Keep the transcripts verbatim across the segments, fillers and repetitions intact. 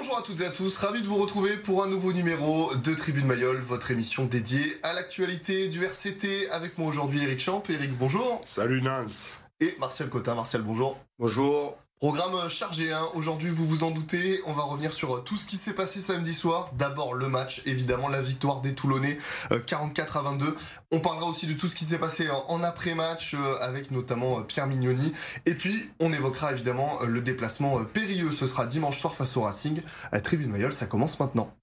Bonjour à toutes et à tous, ravi de vous retrouver pour un nouveau numéro de Tribune Mayol, votre émission dédiée à l'actualité du R C T. Avec moi aujourd'hui Eric Champ. Eric, bonjour. Salut Nance. Et Martial Cotin. Martial, bonjour. Bonjour. Programme chargé, hein. Aujourd'hui, vous vous en doutez, on va revenir sur tout ce qui s'est passé samedi soir. D'abord le match, évidemment, la victoire des Toulonnais, euh, quarante-quatre à vingt-deux. On parlera aussi de tout ce qui s'est passé en après-match, euh, avec notamment euh, Pierre Mignoni. Et puis, on évoquera évidemment euh, le déplacement euh, périlleux. Ce sera dimanche soir face au Racing. À Tribune Mayol, ça commence maintenant.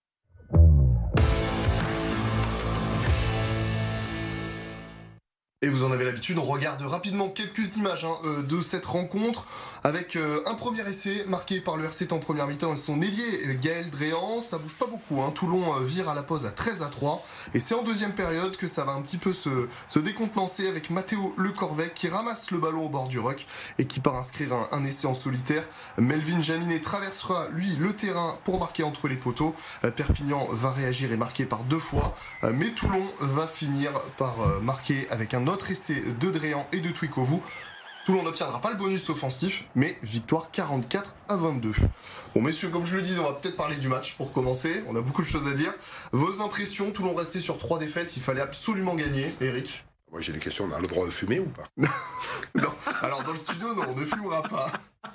Et vous en avez l'habitude, on regarde rapidement quelques images hein, euh, de cette rencontre avec euh, un premier essai marqué par le R C T en première mi-temps et son ailier euh, Gaël Dréan. Ça bouge pas beaucoup, hein. Toulon euh, vire à la pause à treize à trois et c'est en deuxième période que ça va un petit peu se, se décontenancer avec Mathéo Le Corvec qui ramasse le ballon au bord du ruck et qui part inscrire un, un essai en solitaire. Melvin Jaminet traversera lui le terrain pour marquer entre les poteaux. Euh, Perpignan va réagir et marquer par deux fois, euh, mais Toulon va finir par euh, marquer avec un autre essai de Dréan et de Twikovu. Toulon n'obtiendra pas le bonus offensif, mais victoire quarante-quatre à vingt-deux. Bon messieurs, comme je le disais, on va peut-être parler du match pour commencer. On a beaucoup de choses à dire. Vos impressions, Toulon restait sur trois défaites, il fallait absolument gagner. Eric? Moi j'ai des questions, on a le droit de fumer ou pas? Non, alors dans le studio, non, on ne fumera pas.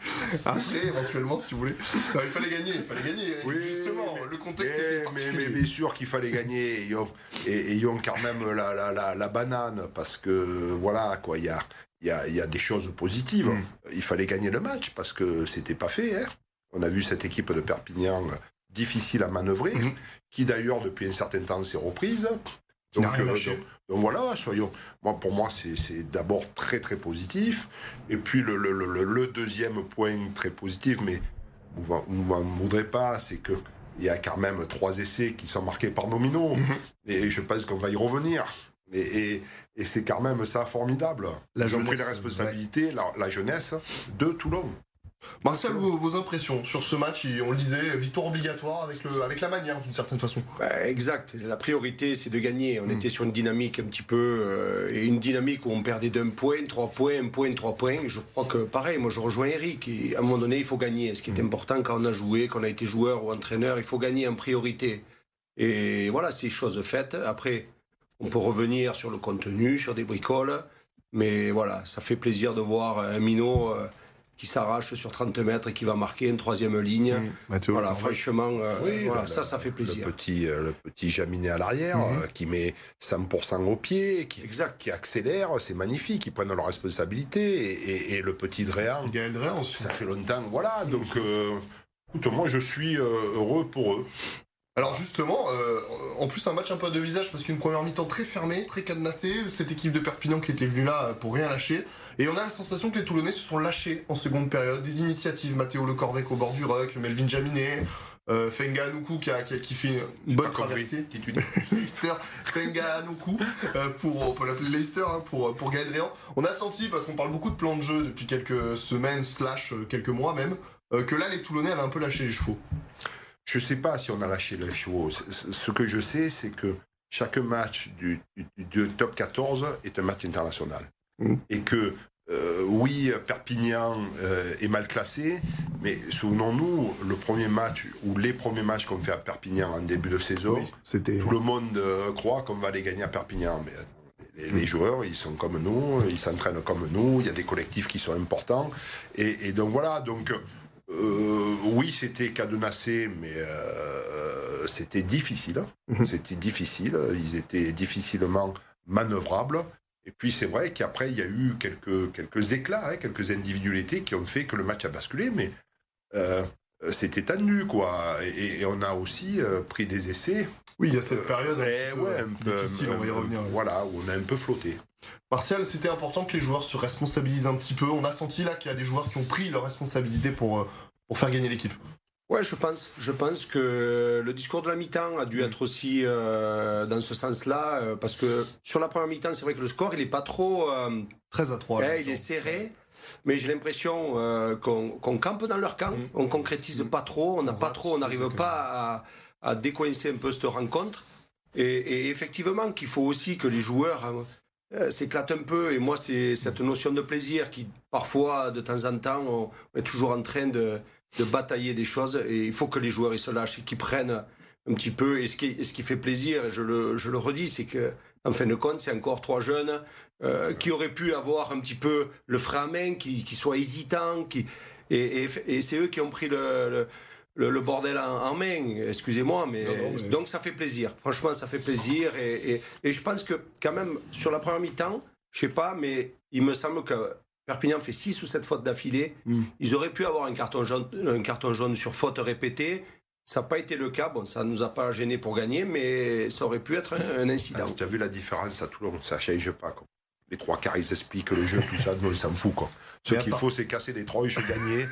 Après, éventuellement, si vous voulez. Non, il fallait gagner, il fallait gagner. Oui, justement, mais, le contexte mais, était particulier. Mais, mais bien sûr qu'il fallait gagner, et, et, et ils ont quand même la, la, la, la banane, parce que voilà, quoi, il y a, y, a, y a des choses positives. Mm. Il fallait gagner le match, parce que c'était pas fait. Hein. On a vu cette équipe de Perpignan difficile à manœuvrer, mm. qui d'ailleurs, depuis un certain temps, s'est reprise. Donc, euh, donc, donc voilà, soyons. Moi, pour moi, c'est d'abord très très positif. Et puis le, le, le, le deuxième point très positif, mais vous ne m'en voudrez pas, c'est que il y a quand même trois essais qui sont marqués par nominaux. Mm-hmm. Et je pense qu'on va y revenir. Et, et, et c'est quand même ça formidable. La Ils ont pris la responsabilité, ouais. la, la jeunesse de Toulon. Martial, vos, vos impressions sur ce match, on le disait, victoire obligatoire avec, le, avec la manière d'une certaine façon. Bah, exact, la priorité c'est de gagner. On mmh. était sur une dynamique un petit peu, euh, et une dynamique où on perdait d'un point, trois points, un point, trois points. Je crois que pareil, moi je rejoins Eric, et à un moment donné il faut gagner. Ce qui est mmh. important quand on a joué, quand on a été joueur ou entraîneur, il faut gagner en priorité. Et voilà, c'est chose faite. Après, on peut revenir sur le contenu, sur des bricoles, mais voilà, ça fait plaisir de voir un minot... Euh, qui s'arrache sur trente mètres et qui va marquer une troisième ligne. Mmh. Mathieu, voilà, franchement, euh, oui, voilà, le, ça, ça fait plaisir. Le petit, euh, le petit Jaminet à l'arrière, mmh. euh, qui met cent pour cent au pied, qui, exact. qui accélère, c'est magnifique, ils prennent leurs responsabilités. Et, et, et le petit Dréan, Gaël Dréan aussi. Ça fait longtemps, voilà. Mmh. Donc, euh, écoute, moi, je suis euh, heureux pour eux. Alors justement, euh, en plus un match un peu de visage parce qu'une première mi-temps très fermée, très cadenassée, cette équipe de Perpignan qui était venue là pour rien lâcher, et on a la sensation que les Toulonnais se sont lâchés en seconde période, des initiatives, Mathéo Le Corvec au bord du ruck, Melvin Jaminet, euh, Fenga Anoukou qui, a, qui, a, qui fait une bonne traversée, Leicester, Fenga Anoukou, euh, pour, on peut l'appeler Leicester, hein, pour, pour Gaël Dréan. On a senti, parce qu'on parle beaucoup de plan de jeu depuis quelques semaines, slash quelques mois même, euh, que là les Toulonnais avaient un peu lâché les chevaux. Je ne sais pas si on a lâché les chevaux. Ce que je sais, c'est que chaque match du, du, du top quatorze est un match international. Mmh. Et que, euh, oui, Perpignan euh, est mal classé, mais souvenons-nous, le premier match, ou les premiers matchs qu'on fait à Perpignan en début de saison, oui, tout le monde euh, croit qu'on va les gagner à Perpignan. Mais les, mmh. les joueurs, ils sont comme nous, ils s'entraînent comme nous, il y a des collectifs qui sont importants. Et, et donc voilà, donc... Euh, oui, c'était cadenassé, mais euh, c'était difficile. Mmh. C'était difficile. Ils étaient difficilement manœuvrables. Et puis c'est vrai qu'après, il y a eu quelques, quelques éclats, hein, quelques individualités qui ont fait que le match a basculé, mais euh, c'était tendu, quoi. Et, et on a aussi euh, pris des essais. Oui, il y a cette période euh, un, peu, ouais, un peu difficile, on va y revenir. Voilà, où on a un peu flotté. Martial, c'était important que les joueurs se responsabilisent un petit peu. On a senti là qu'il y a des joueurs qui ont pris leurs responsabilités pour, pour faire gagner l'équipe. Ouais, je pense. Je pense que le discours de la mi-temps a dû être aussi euh, dans ce sens-là, euh, parce que sur la première mi-temps, c'est vrai que le score, il est pas trop... Euh, treize à trois. Eh, il est serré, mais j'ai l'impression euh, qu'on qu'on campe dans leur camp, mmh. on concrétise mmh. pas trop, on n'a pas trop, on n'arrive pas à, à décoincer un peu cette rencontre. Et, et effectivement, qu'il faut aussi que les joueurs... Euh, s'éclate un peu, et moi c'est cette notion de plaisir qui parfois de temps en temps on est toujours en train de, de batailler des choses. Et il faut que les joueurs ils se lâchent et qu'ils prennent un petit peu. Et ce qui, et ce qui fait plaisir, et je le, je le redis, c'est que en fin de compte, c'est encore trois jeunes euh, qui auraient pu avoir un petit peu le frein à main, qui, qui soient hésitants, qui, et, et, et c'est eux qui ont pris le, le, le, le bordel en, en main. Excusez-moi, mais, non, non, mais donc ça fait plaisir. Franchement, ça fait plaisir. Et, et, et je pense que quand même sur la première mi-temps, je sais pas, mais il me semble que Perpignan fait six ou sept fautes d'affilée. Mm. Ils auraient pu avoir un carton jaune, un carton jaune sur faute répétée. Ça n'a pas été le cas. Bon, ça ne nous a pas gênés pour gagner, mais ça aurait pu être un, un incident. Ah, si tu as vu la différence à Toulon, ça ne change pas. Quoi. Les trois quarts, ils expliquent le jeu, tout ça, nous, on s'en fout. Quoi. Ce qu'il faut, c'est casser des tronches, gagner.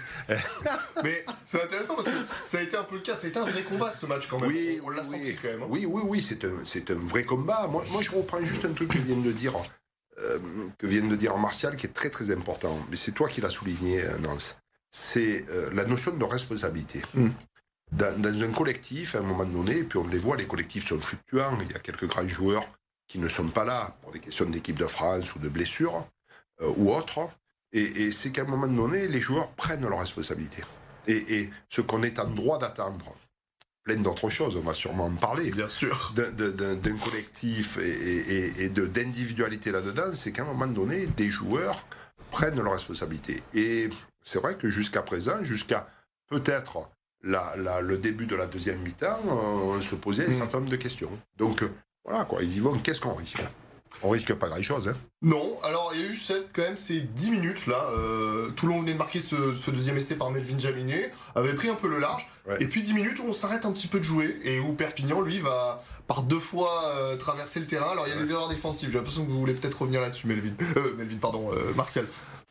Mais c'est intéressant parce que ça a été un peu le cas. Ça a été un vrai combat, ce match, quand même. Oui, on l'a oui, senti, quand même. Hein. Oui, oui, oui, c'est un, c'est un vrai combat. Moi, moi, je reprends juste un truc que vient de dire, euh, que vient de dire Martial, qui est très, très important. Mais c'est toi qui l'as souligné, Nance. C'est euh, la notion de responsabilité. Mm. Dans, dans un collectif, à un moment donné, et puis on les voit, les collectifs sont fluctuants, il y a quelques grands joueurs qui ne sont pas là pour des questions d'équipe de France ou de blessures euh, ou autres, et, et c'est qu'à un moment donné, les joueurs prennent leurs responsabilités. Et, et ce qu'on est en droit d'attendre, plein d'autres choses, on va sûrement en parler, bien sûr, d'un, d'un, d'un collectif et, et, et de, d'individualité là-dedans, c'est qu'à un moment donné, des joueurs prennent leurs responsabilités. Et c'est vrai que jusqu'à présent, jusqu'à peut-être... La, la, le début de la deuxième mi-temps, euh, on se posait un certain nombre de questions. Donc, euh, voilà, quoi, ils y vont. Qu'est-ce qu'on risque ? On risque pas grand-chose. Hein. Non, alors il y a eu cette, quand même ces dix minutes là. Euh, Toulon venait de marquer ce, ce deuxième essai par Melvin Jaminet, avait pris un peu le large. Ouais. Et puis dix minutes où on s'arrête un petit peu de jouer et où Perpignan, lui, va par deux fois euh, traverser le terrain. Alors il y a ouais. des erreurs défensives. J'ai l'impression que vous voulez peut-être revenir là-dessus, Melvin. Euh, Melvin, pardon, euh, Martial.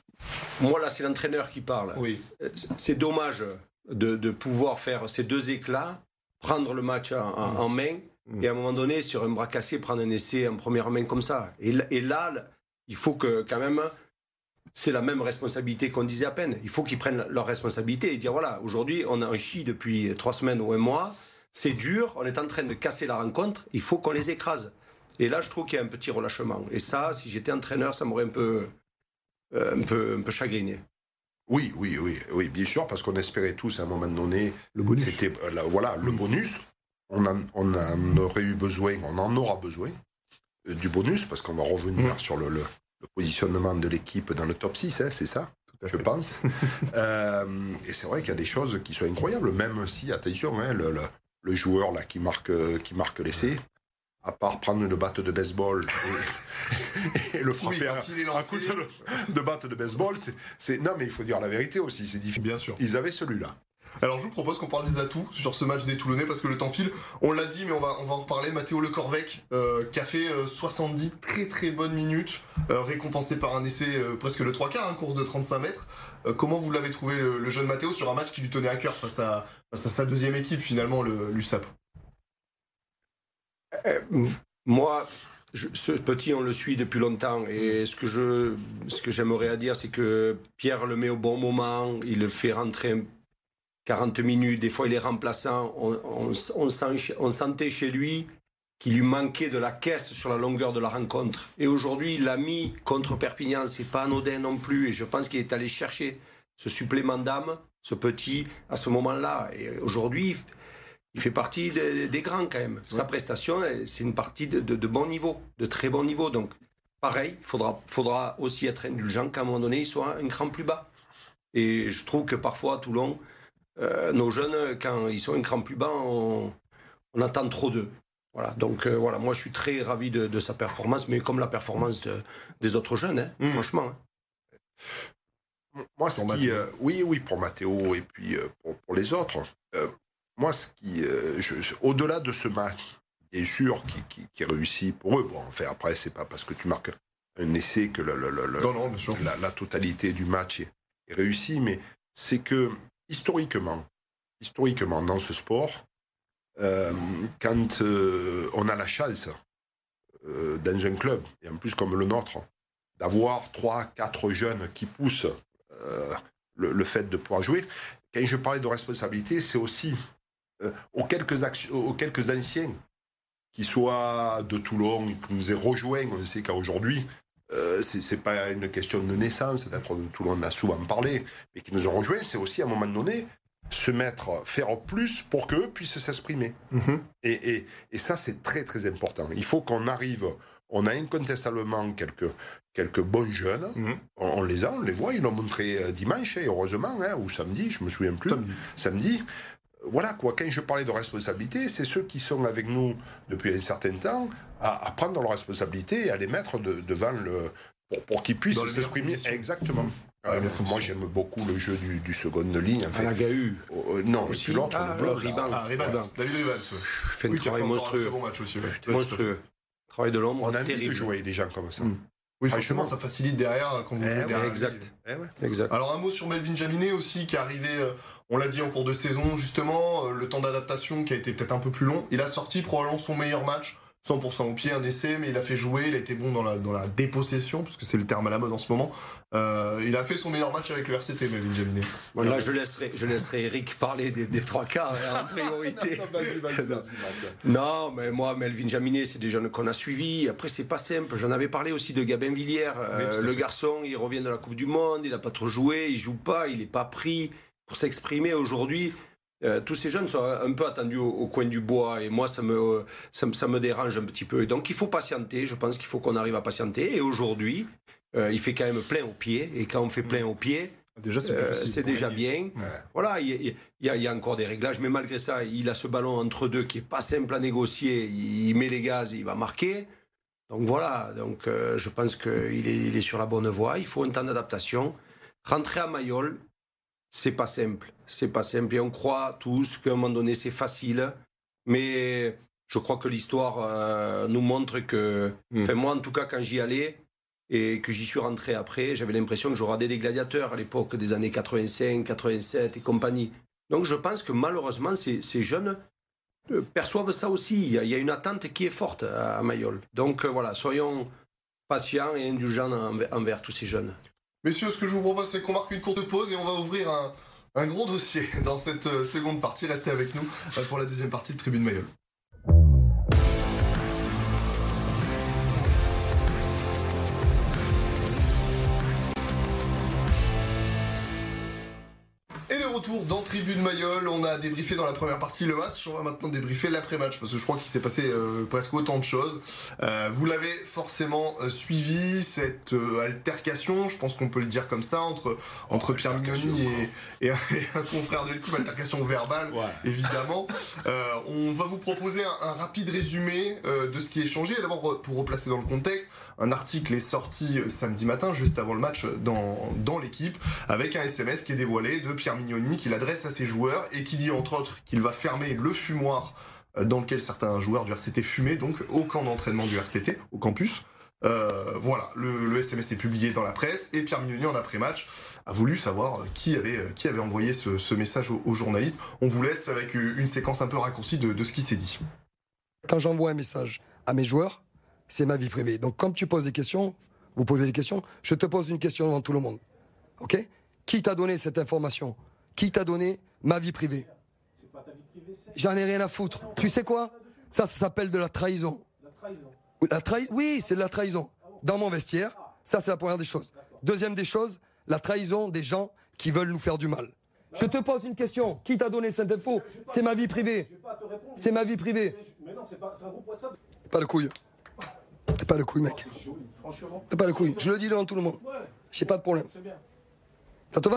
Moi, là, c'est l'entraîneur qui parle. Oui. C'est dommage. De, de pouvoir faire ces deux éclats, prendre le match en, en, en main, mmh. et à un moment donné, sur un bras cassé, prendre un essai en première main comme ça. Et, et là, il faut que, quand même, c'est la même responsabilité qu'on disait à peine. Il faut qu'ils prennent leur responsabilité et dire, voilà, aujourd'hui, on a un chi depuis trois semaines ou un mois, c'est dur, on est en train de casser la rencontre, il faut qu'on les écrase. Et là, je trouve qu'il y a un petit relâchement. Et ça, si j'étais entraîneur, ça m'aurait un peu, euh, un peu, un peu chagriné. Oui, oui, oui, oui, bien sûr, parce qu'on espérait tous à un moment donné, le bonus. C'était euh, là, voilà le bonus. On en, on en aurait eu besoin, on en aura besoin euh, du bonus parce qu'on va revenir mmh. sur le, le, le positionnement de l'équipe dans le top six, hein, c'est ça, je fait. pense. euh, et c'est vrai qu'il y a des choses qui sont incroyables, même si, attention, hein, le, le, le joueur là qui marque, qui marque l'essai. À part prendre une batte de baseball et, et le frapper oui, à un coup de, de batte de baseball, c'est, c'est... Non, mais il faut dire la vérité aussi, c'est difficile. Bien sûr. Ils avaient celui-là. Alors je vous propose qu'on parle des atouts sur ce match des Toulonnais, parce que le temps file. On l'a dit, mais on va, on va en reparler. Mathéo Le Corvec, euh, qui a fait euh, soixante-dix très très bonnes minutes, euh, récompensé par un essai euh, presque le trois quarts, hein, course de trente-cinq mètres. Euh, comment vous l'avez trouvé, le, le jeune Mathéo, sur un match qui lui tenait à cœur face à, face à sa deuxième équipe, finalement, le, l'U S A P? Euh, moi, je, ce petit, on le suit depuis longtemps. Et ce que, je, ce que j'aimerais à dire, c'est que Pierre le met au bon moment. Il le fait rentrer quarante minutes. Des fois, il est remplaçant. On, on, on, sent, on sentait chez lui qu'il lui manquait de la caisse sur la longueur de la rencontre. Et aujourd'hui, il l'a mis contre Perpignan. C'est pas anodin non plus. Et je pense qu'il est allé chercher ce supplément d'âme, ce petit, à ce moment-là. Et aujourd'hui... il fait partie des, des grands quand même. Ouais. Sa prestation, c'est une partie de, de, de bon niveau, de très bon niveau. Donc, pareil, il faudra, faudra aussi être indulgent qu'à un moment donné, il soit un cran plus bas. Et je trouve que parfois, à Toulon, euh, nos jeunes, quand ils sont un cran plus bas, on, on attend trop d'eux. Voilà. Donc, euh, voilà, moi, je suis très ravi de, de sa performance, mais comme la performance de, des autres jeunes, hein, mmh. franchement. Hein. Moi, ce qui, euh, oui, oui, pour Mathéo et puis euh, pour, pour les autres. Euh, Moi, ce qui, euh, je, je, au-delà de ce match, bien sûr, qui, qui, qui réussit pour eux, bon, enfin, après, c'est pas parce que tu marques un essai que le, le, le, non, non, la, la totalité du match est, est réussie, mais c'est que, historiquement, historiquement, dans ce sport, euh, quand euh, on a la chance, euh, dans un club, et en plus comme le nôtre, d'avoir trois, quatre jeunes qui poussent euh, le, le fait de pouvoir jouer, quand je parlais de responsabilité, c'est aussi... Euh, aux, quelques actions, aux quelques anciens qui soient de Toulon, qui nous aient rejoints, on sait qu'aujourd'hui, euh, c'est, c'est pas une question de naissance, d'être de Toulon, on en a souvent parlé, mais qui nous ont rejoints, c'est aussi à un moment donné se mettre, faire plus pour qu'eux puissent s'exprimer. Mm-hmm. Et, et, et ça, c'est très, très important. Il faut qu'on arrive... On a incontestablement quelques, quelques bons jeunes. Mm-hmm. On, on les a, on les voit. Ils l'ont montré dimanche, et heureusement, hein, ou samedi, je ne me souviens plus. Samedi. Samedi. Voilà, quoi. Quand je parlais de responsabilité, c'est ceux qui sont avec nous depuis un certain temps à, à prendre leurs responsabilités et à les mettre de, devant le... Pour, pour qu'ils puissent s'exprimer. Exactement. Euh, moi, j'aime beaucoup le jeu du, du seconde ligne. En fait. À la Gahu. Euh, non, c'est l'autre, ah, le blanc. Riban. Ah, Ribans. David Ribans. Fait un oui, travail monstrueux. Bon match aussi, ouais. Monstrueux. Travail de l'ombre. On a terrible. envie de jouer avec des gens comme ça. Mm. Oui, forcément, ça facilite derrière quand vous eh jouez ouais, derrière. Exact. Eh ouais. exact. Alors, un mot sur Melvin Jaminet aussi, qui est arrivé, euh, on l'a dit, en cours de saison, justement. Euh, le temps d'adaptation qui a été peut-être un peu plus long. Il a sorti probablement son meilleur match. cent pour cent au pied, un essai, mais il a fait jouer, il a été bon dans la, dans la dépossession, parce que c'est le terme à la mode en ce moment. Euh, il a fait son meilleur match avec le R C T, Melvin Jaminet. Bon, là, je laisserai, je laisserai Eric parler des, des trois quarts hein, en priorité. vas-y, vas-y, vas-y, non, mais moi, Melvin Jaminet, c'est des jeunes qu'on a suivis. Après, c'est pas simple. J'en avais parlé aussi de Gabin Villiers. Euh, oui, le fait. Garçon, il revient de la Coupe du Monde, il n'a pas trop joué, il joue pas, il n'est pas pris pour s'exprimer aujourd'hui. Euh, tous ces jeunes sont un peu attendus au, au coin du bois et moi ça me, ça me, ça me dérange un petit peu. Donc il faut patienter, je pense qu'il faut qu'on arrive à patienter. Et aujourd'hui, euh, il fait quand même plein au pied. Et quand on fait plein au pied, déjà, c'est, euh, c'est déjà bien. Ouais. Voilà, il y, y, y a encore des réglages, mais malgré ça, il a ce ballon entre deux qui n'est pas simple à négocier. Il met les gaz et il va marquer. Donc voilà, donc, euh, je pense qu'il est, il est sur la bonne voie. Il faut un temps d'adaptation. Rentrer à Mayol, c'est pas simple. C'est pas simple. Et on croit tous qu'à un moment donné, c'est facile. Mais je crois que l'histoire euh, nous montre que... Mmh. Enfin, moi, en tout cas, quand j'y allais et que j'y suis rentré après, j'avais l'impression que j'aurais des gladiateurs à l'époque des années quatre-vingt-cinq, quatre-vingt-sept et compagnie. Donc, je pense que malheureusement, ces, ces jeunes euh, perçoivent ça aussi. Il y, a, il y a une attente qui est forte à, à Mayol. Donc, euh, voilà, soyons patients et indulgents envers, envers tous ces jeunes. Messieurs, ce que je vous propose, c'est qu'on marque une courte pause et on va ouvrir un, un gros dossier dans cette seconde partie. Restez avec nous pour la deuxième partie de Tribune Mayol. Et de retour dans Tribune Mayol, on a débriefé dans la première partie le match, on va maintenant débriefer l'après-match parce que je crois qu'il s'est passé euh, presque autant de choses. Euh, vous l'avez forcément euh, suivi, cette euh, altercation, je pense qu'on peut le dire comme ça, entre, entre oh, Pierre Mignoni et, et, un, et un confrère de l'équipe, altercation verbale ouais. évidemment. Euh, on va vous proposer un, un rapide résumé euh, de ce qui est échangé. D'abord, pour replacer dans le contexte, un article est sorti samedi matin, juste avant le match, dans, dans l'équipe, avec un S M S qui est dévoilé de Pierre Mignoni qu'il adresse à ses joueurs et qui dit entre autres qu'il va fermer le fumoir dans lequel certains joueurs du R C T fumaient, donc au camp d'entraînement du R C T, au campus. Euh, voilà, le, le S M S est publié dans la presse et Pierre Mignoni en après-match a voulu savoir qui avait, qui avait envoyé ce, ce message aux, aux journalistes. On vous laisse avec une séquence un peu raccourcie de, de ce qui s'est dit. Quand j'envoie un message à mes joueurs, c'est ma vie privée. Donc comme tu poses des questions, vous posez des questions, je te pose une question devant tout le monde. Ok ? Qui t'a donné cette information ? Qui t'a donné ma vie privée ? C'est pas ta vie privée, c'est... J'en ai rien à foutre. Tu sais quoi ? Ça, ça s'appelle de la trahison. La trahison. La trahi... Oui, c'est de la trahison. Dans mon vestiaire, ça c'est la première des choses. Deuxième des choses, la trahison des gens qui veulent nous faire du mal. Je te pose une question. Qui t'a donné cette info ? C'est ma vie privée. C'est ma vie privée. Mais non, c'est pas un groupe WhatsApp. Pas de couilles. T'as pas de couilles, mec. T'as pas de couilles. Je le dis devant tout le monde. J'ai pas de problème. Ça te va ?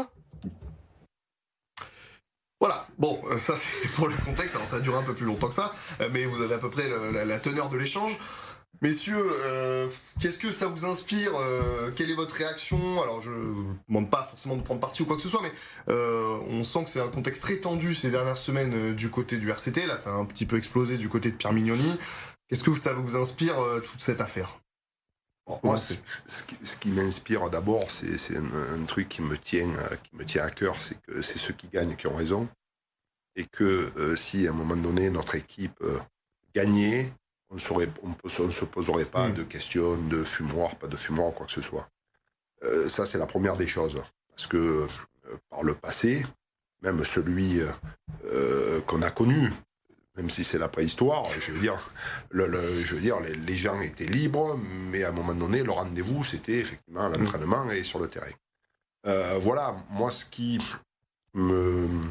Voilà, bon, ça c'est pour le contexte, alors ça a duré un peu plus longtemps que ça, mais vous avez à peu près le, la, la teneur de l'échange. Messieurs, euh, qu'est-ce que ça vous inspire euh, Quelle est votre réaction ? Alors je ne vous demande pas forcément de prendre parti ou quoi que ce soit, mais euh, on sent que c'est un contexte très tendu ces dernières semaines euh, du côté du R C T, là ça a un petit peu explosé du côté de Pierre Mignoni. Qu'est-ce que ça vous inspire euh, toute cette affaire ? Moi, ce qui, ce qui m'inspire d'abord, c'est, c'est un, un truc qui me tient, qui me tient à cœur, c'est que c'est ceux qui gagnent qui ont raison, et que euh, si à un moment donné notre équipe euh, gagnait, on ne se poserait pas mmh. de questions de fumoir, pas de fumoir, quoi que ce soit. Euh, ça, c'est la première des choses, parce que euh, par le passé, même celui euh, qu'on a connu, même si c'est la préhistoire, je veux dire, le, le, je veux dire les, les gens étaient libres, mais à un moment donné, le rendez-vous, c'était effectivement l'entraînement et sur le terrain. Euh, voilà, moi, ce qui me,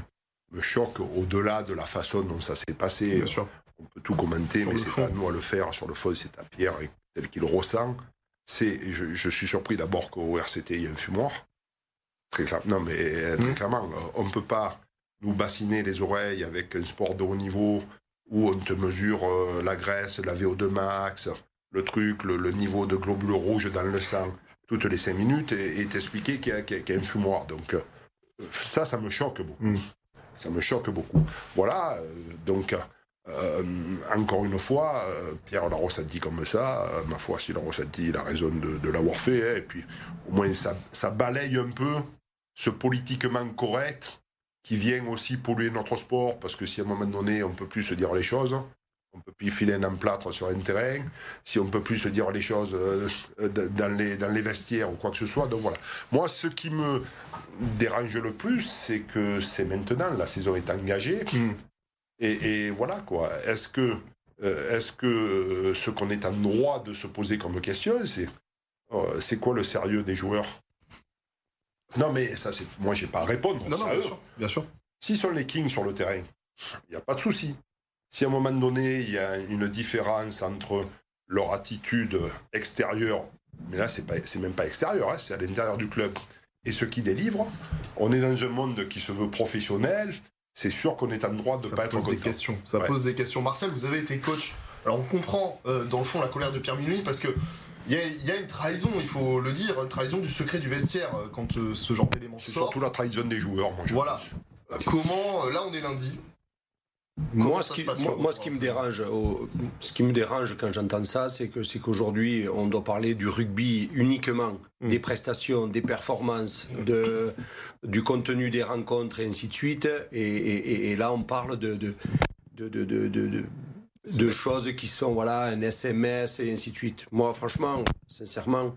me choque au-delà de la façon dont ça s'est passé. Bien sûr. On peut tout commenter, Sur mais le c'est fond. pas à nous à le faire. Sur le fond, c'est à Pierre, et tel qu'il le ressent. C'est, je, je suis surpris d'abord qu'au R C T, il y ait un fumoir. Très clair, non, mais euh, très Mmh. clairement, on ne peut pas nous bassiner les oreilles avec un sport de haut niveau où on te mesure euh, la graisse, la V O deux max, le truc, le, le niveau de globules rouges dans le sang, toutes les cinq minutes, et, et t'expliquer qu'il y a, qu'il y a- qu'il y a un fumoir. Donc, euh, ça, ça me choque beaucoup. Mmh. Ça me choque beaucoup. Voilà, euh, donc, euh, encore une fois, euh, Pierre l'a ressenti comme ça. Euh, ma foi, s'il l'a ressenti, il a raison de, de l'avoir fait. Hein, et puis, au moins, ça, ça balaye un peu ce politiquement correct qui vient aussi polluer notre sport, parce que si à un moment donné, on ne peut plus se dire les choses, on ne peut plus filer un emplâtre sur un terrain, si on ne peut plus se dire les choses euh, dans, les, dans les vestiaires ou quoi que ce soit. Donc voilà. Moi, ce qui me dérange le plus, c'est que c'est maintenant, la saison est engagée, Mmh. et, et voilà quoi. Est-ce que, euh, est-ce que euh, ce qu'on est en droit de se poser comme question, c'est euh, c'est quoi le sérieux des joueurs? Non, mais ça, c'est moi, j'ai pas à répondre. Non, non, c'est à bien eux. sûr. Bien sûr. S'ils sont les Kings sur le terrain, il n'y a pas de souci. Si à un moment donné, il y a une différence entre leur attitude extérieure, mais là, c'est pas, c'est même pas extérieur, hein, c'est à l'intérieur du club, et ce qui délivre, on est dans un monde qui se veut professionnel, c'est sûr qu'on est en droit de ne Ça pas être pose des content. questions. Ça Ouais. pose des questions. Marcel, vous avez été coach. Alors on comprend euh, dans le fond la colère de Pierre Mignoni parce que il y, a- il y a une trahison, il faut le dire, une trahison du secret du vestiaire euh, quand euh, ce genre d'éléments C'est sort. surtout la trahison des joueurs, moi je Voilà. pense. Comment euh, là on est lundi. Moi, Comment ce ça qui, se passe moi, sur moi, le ce qui terrain me dérange, au- ce qui me dérange quand j'entends ça, c'est que c'est qu'aujourd'hui, on doit parler du rugby uniquement, Mm. des prestations, des performances, de, du contenu des rencontres et ainsi de suite. Et, et- et- et là, on parle de de, de, de, de, de- de- de choses qui sont voilà un S M S et ainsi de suite. Moi, franchement, sincèrement,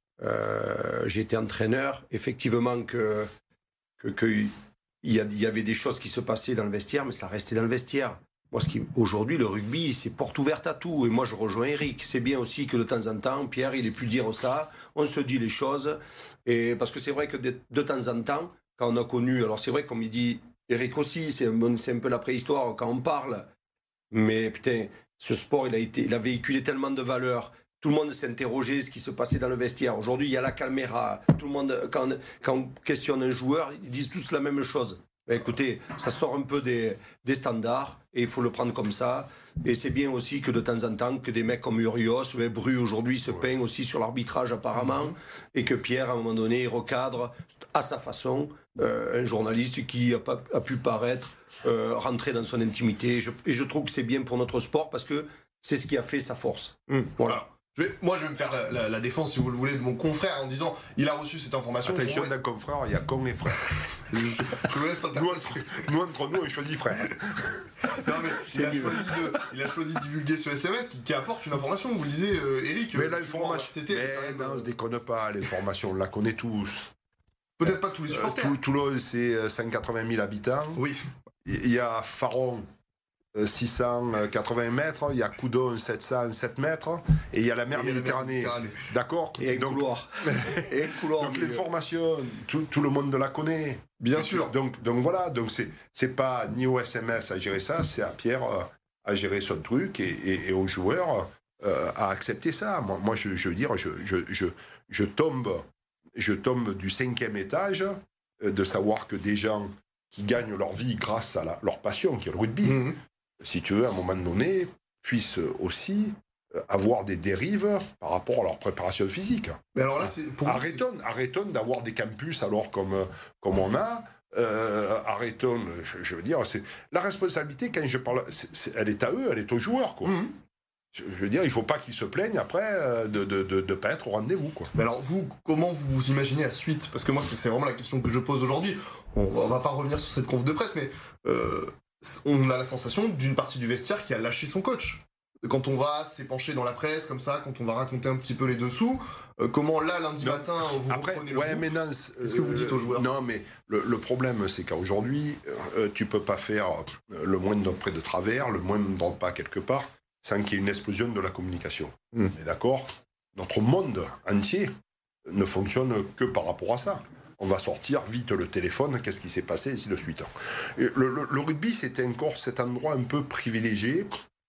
euh, j'ai été entraîneur. Effectivement que que, que il y, a- il y avait des choses qui se passaient dans le vestiaire, mais ça restait dans le vestiaire. Moi, ce qui, aujourd'hui, le rugby, c'est porte ouverte à tout. Et moi, je rejoins Eric. C'est bien aussi que de temps en temps, Pierre, il ait pu dire ça. On se dit les choses. Et parce que c'est vrai que de, de temps en temps, quand on a connu, alors c'est vrai, comme il dit Eric aussi, c'est un, bon- c'est un peu la préhistoire quand on parle. Mais putain, ce sport, il a, été, il a véhiculé tellement de valeurs. Tout le monde s'interrogeait ce qui se passait dans le vestiaire. Aujourd'hui, il y a la caméra. Tout le monde, quand, quand on questionne un joueur, ils disent tous la même chose. Ben, écoutez, ça sort un peu des, des standards et il faut le prendre comme ça. Et c'est bien aussi que de temps en temps, que des mecs comme Urios, ben, Bru aujourd'hui se peint aussi sur l'arbitrage apparemment, et que Pierre, à un moment donné, recadre à sa façon euh, un journaliste qui a, pas, a pu paraître euh, rentrer dans son intimité. Et je, et je trouve que c'est bien pour notre sport parce que c'est ce qui a fait sa force. Mmh. Voilà. Alors, je vais- moi je vais me faire la, la- la défense si vous le voulez de mon confrère en disant il a reçu cette information. Attention, Bon, d'un confrère, il y a con et frère. je, je vous laisse Nous, interpréter. entre, nous, entre nous, on choisit frère. Non, mais il, a choisi de, il a choisi de divulguer ce S M S qui, qui apporte une information. Vous le disiez, euh, Eric. Mais euh, l'information, c'était mais quand même, non, on euh, se déconne pas, l'information, on la connaît tous. peut-être pas tous les Euh, supporters. Tou- Toulon, c'est euh, cent quatre-vingt mille habitants. Oui. Il y a Faron, euh, six cent quatre-vingts mètres. Il y a Coudon, sept cent sept mètres. Et il y a la mer Et il y a la mer Méditerranée. Méditerranée. D'accord. Et un donc, couloir. Et un couloir. donc l'information, tout, tout le monde la connaît. Bien sûr. Donc, donc voilà, donc c'est c'est pas ni au S M S à gérer ça, c'est à Pierre euh, à gérer son truc et, et, et aux joueurs euh, à accepter ça. Moi, moi je, je veux dire, je, je, je, je tombe, je tombe du cinquième étage euh, de savoir que des gens qui gagnent leur vie grâce à la- leur passion, qui est le rugby, Mhm. si tu veux, à un moment donné, puissent aussi euh, avoir des dérives par rapport à leur préparation physique. Mais alors là, c'est pour vous, Arrêtons, arrêtons d'avoir des campus alors comme, comme on a. Euh, arrêtons, je, je veux dire, c'est la responsabilité quand je parle, c'est- c'est- elle est à eux, elle est aux joueurs, quoi. Mhm. Je, je veux dire, il faut pas qu'ils se plaignent après euh, de de, de, de pas être au rendez-vous, quoi. Mais alors vous, comment vous imaginez la suite? Parce que moi, c'est c'est vraiment la question que je pose aujourd'hui. On, on va pas revenir sur cette conf de presse, mais euh, on a la sensation d'une partie du vestiaire qui a lâché son coach. Quand on va s'épancher dans la presse comme ça, quand on va raconter un petit peu les dessous, euh, comment là, lundi Non. matin, vous Après, reprenez le ouais, coup mais non. c'est- Qu'est-ce que vous dites aux joueurs? Non, mais le, le problème, c'est qu'aujourd'hui, euh, tu peux pas faire euh, le moindre près de travers, le moindre pas quelque part, sans qu'il y ait une explosion de la communication. Mm. On est d'accord? Notre monde entier ne fonctionne que par rapport à ça. on va sortir vite le téléphone, qu'est-ce qui s'est passé, et ainsi de suite. Et le, le, le rugby, c'était encore cet endroit un peu privilégié,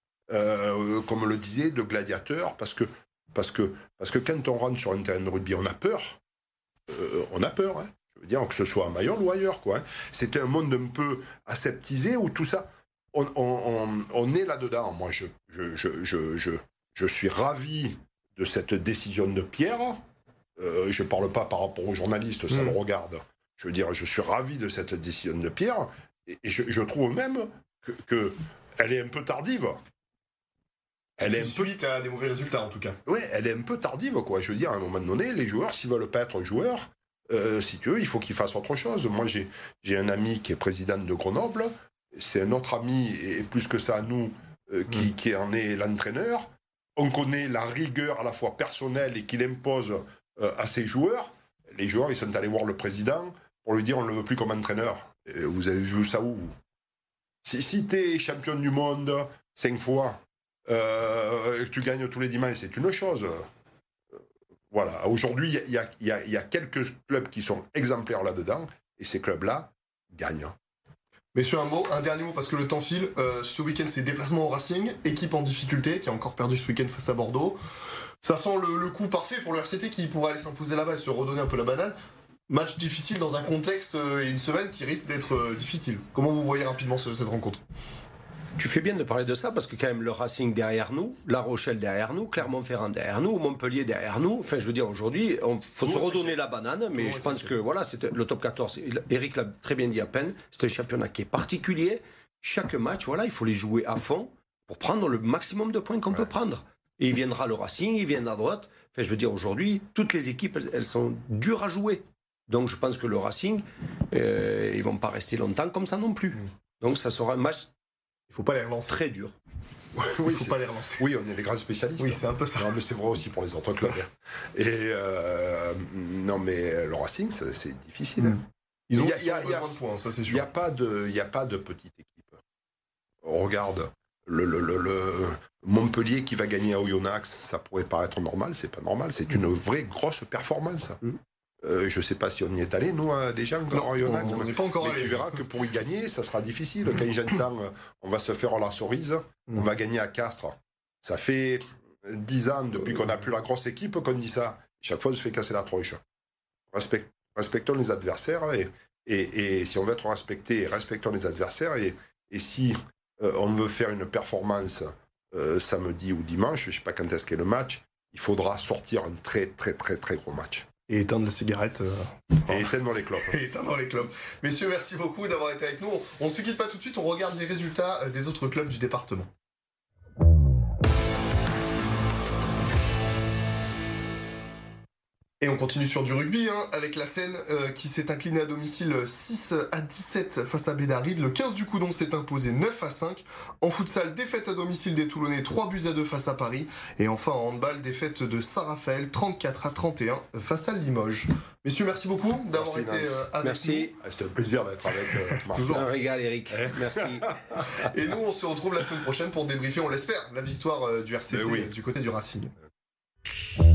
euh, comme le disait, de gladiateur, parce que, parce, que, parce que quand on rentre sur un terrain de rugby, on a peur. Euh, on a peur, hein. Je veux dire, que ce soit à Mayol ou ailleurs, quoi. Hein. C'était un monde un peu aseptisé, où tout ça, on, on, on, on est là-dedans. Moi, je, je, je, je, je, je suis ravi de cette décision de Pierre. Euh, je ne parle pas par rapport aux journalistes, ça mmh. le regarde. Je veux dire, je suis ravi de cette décision de Pierre, et, et je, je trouve même que, que elle est un peu tardive. Elle est un suite peu... à des mauvais résultats, en tout cas. Oui, elle est un peu tardive, quoi. Je veux dire, à un moment donné, les joueurs, s'ils ne veulent pas être joueurs, euh, si tu veux, il faut qu'ils fassent autre chose. Moi, j'ai, j'ai un ami qui est président de Grenoble, c'est un autre ami, et plus que ça, nous, euh, qui, mmh. qui en est l'entraîneur. On connaît la rigueur à la fois personnelle et qu'il impose euh, à ses joueurs. Les joueurs, ils sont allés voir le président pour lui dire on ne le veut plus comme entraîneur. Et vous avez vu ça où? Si, si tu es champion du monde cinq fois, euh, et que tu gagnes tous les dimanches, c'est une chose. Euh, voilà. Aujourd'hui, il y, y, y, y a quelques clubs qui sont exemplaires là-dedans, et ces clubs-là gagnent. Messieurs, un mot, un dernier mot, parce que le temps file. Euh, ce week-end, c'est déplacement au Racing, équipe en difficulté, qui a encore perdu ce week-end face à Bordeaux. Ça sent le, le coup parfait pour le R C T qui pourrait aller s'imposer là-bas et se redonner un peu la banane. Match difficile dans un contexte et une semaine qui risque d'être euh, difficile. Comment vous voyez rapidement ce, cette rencontre? Tu fais bien de parler de ça parce que quand même le Racing derrière nous, La Rochelle derrière nous, Clermont-Ferrand derrière nous, Montpellier derrière nous. Enfin, je veux dire, aujourd'hui, il faut se redonner la banane, mais je pense que voilà, c'est le top quatorze. Eric l'a très bien dit à peine. C'est un championnat qui est particulier. Chaque match, voilà, il faut les jouer à fond pour prendre le maximum de points qu'on ouais. peut prendre. Et il viendra le Racing, il viendra à droite. Enfin, je veux dire, aujourd'hui, toutes les équipes, elles, elles sont dures à jouer. Donc, je pense que le Racing, euh, ils vont pas rester longtemps comme ça non plus. Donc, ça sera un match. Il faut pas les relancer. Très dur. Oui, il faut pas les relancer. Oui, on est les grands spécialistes. Oui, c'est un peu ça. Non, mais c'est vrai aussi pour les autres clubs. Et euh, non, mais le Racing, ça, c'est difficile. Mmh. Ils ont y a, y a, besoin y a, de points, ça c'est sûr. Il n'y a pas de, il y a pas de petite équipe. On regarde le, le, le, le Montpellier qui va gagner à Oyonnax, ça pourrait paraître normal, c'est pas normal. C'est mmh. une vraie grosse performance. Mmh. Euh, je ne sais pas si on y est allé, nous, euh, déjà, encore à Oyonnax. On n'est pas encore mais allé. Tu verras que pour y gagner, ça sera difficile. Quand j'entends, euh, on va se faire la cerise, on va gagner à Castres. Ça fait dix ans, depuis qu'on n'a plus la grosse équipe, qu'on dit ça. Chaque fois, on se fait casser la tronche. Respect, respectons les adversaires, et, et, et si on veut être respecté, respectons les adversaires, et, et si euh, on veut faire une performance euh, samedi ou dimanche, je ne sais pas quand est-ce qu'est le match, il faudra sortir un très, très, très, très gros match. Et éteindre la cigarette. Euh... Et éteindre les clopes. Et éteindre les clopes. Messieurs, merci beaucoup d'avoir été avec nous. On ne se quitte pas tout de suite, on regarde les résultats des autres clubs du département. Et on continue sur du rugby, hein, avec la Seine euh, qui s'est inclinée à domicile six à dix-sept face à Bédaride. Le quinze du Coudon s'est imposé neuf à cinq. En futsal, défaite à domicile des Toulonnais, trois buts à deux face à Paris. Et enfin en handball, défaite de Saint-Raphaël, trente-quatre à trente et un face à Limoges. Messieurs, merci beaucoup d'avoir merci, été euh, avec merci. nous. Ah, c'était un plaisir d'être avec euh, Marcel. Toujours un régal, Eric. Merci. Et nous, on se retrouve la semaine prochaine pour débriefer, on l'espère, la victoire euh, du R C T oui. du côté du Racing.